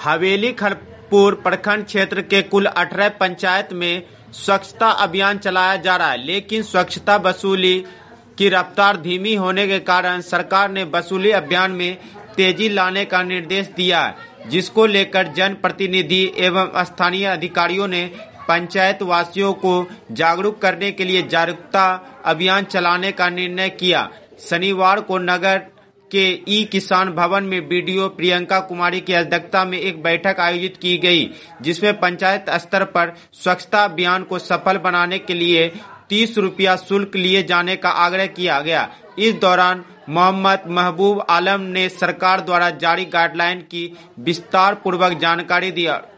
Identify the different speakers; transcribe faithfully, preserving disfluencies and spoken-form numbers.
Speaker 1: हवेली खड़गपुर प्रखंड क्षेत्र के कुल अठारह पंचायत में स्वच्छता अभियान चलाया जा रहा है, लेकिन स्वच्छता वसूली की रफ्तार धीमी होने के कारण सरकार ने वसूली अभियान में तेजी लाने का निर्देश दिया है, जिसको लेकर जनप्रतिनिधि एवं स्थानीय अधिकारियों ने पंचायत वासियों को जागरूक करने के लिए जागरूकता अभियान चलाने का निर्णय किया। शनिवार को नगर के ई किसान भवन में बीडीओ प्रियंका कुमारी की अध्यक्षता में एक बैठक आयोजित की गई, जिसमें पंचायत स्तर पर स्वच्छता अभियान को सफल बनाने के लिए तीस रुपया शुल्क लिए जाने का आग्रह किया गया। इस दौरान मोहम्मद महबूब आलम ने सरकार द्वारा जारी गाइडलाइन की विस्तार पूर्वक जानकारी दी।